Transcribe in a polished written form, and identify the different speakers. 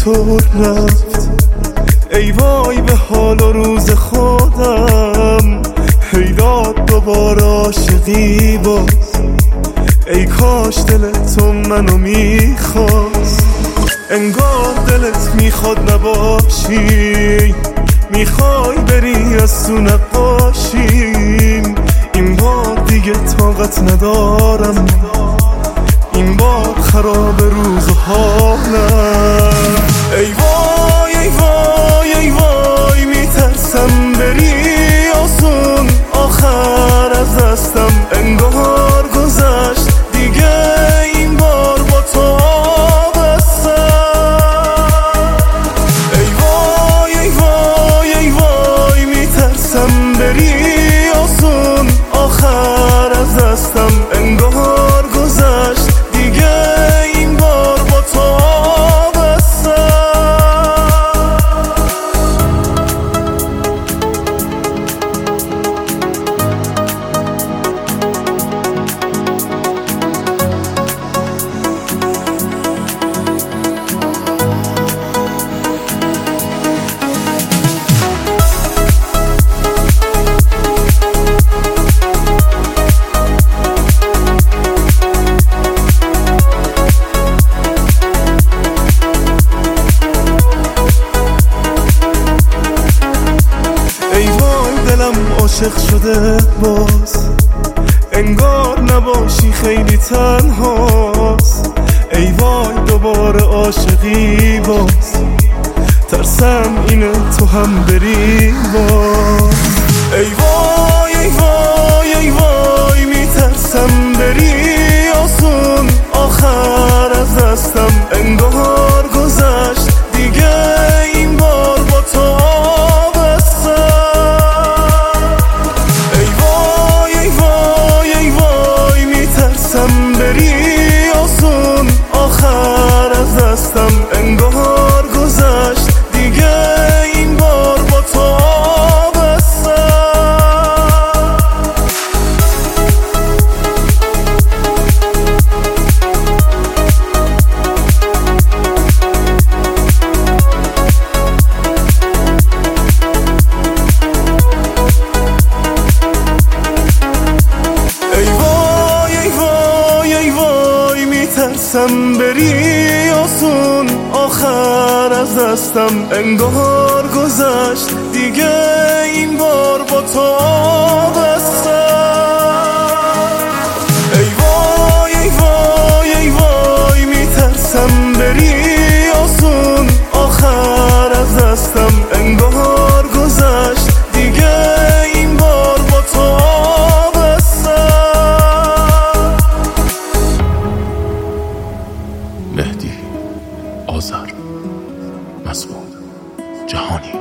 Speaker 1: چطور رفت، ای وای به حال و روز خودم، پیدات دوباره عاشقی باز. ای کاش دل تو منو میخواست، انگار دلت میخواد نباشی، میخوای بری از تو نقاشیم. این بار دیگه طاقت ندارم، این بار خراب روز و حالم. ای وای ای وای ای وای، میترسم بری آسون، آخر از دستم انگار گذشت دیگه، این بار با تو بستم. ای وای ای وای ای وای، میترسم بری آسون، آخر از دستم انگار گذشت دیگه، این بار با تو بستم. عاشق شده باز، انگار نباشی خیلی تنهاست. ای وای دوباره عاشقی باز، ترسم اینه تو هم بری باز. ای وای ای وای ای وای، میترسم بری آسون، آخر از دستم انگار گذشت دیگه، این بار با تو بری آسون، آخر از دستم انگار گذشت دیگه، این بار با تو بستم. میترسم بری آسون، آخر از دستم انگار گذشت دیگه، این بار با تو بستم. ای وای ای وای ای وای، میترسم بری آسون، آخر از دستم انگار گذشت دیگه، این بار با تو مهدی آذر، مسعود جهانی.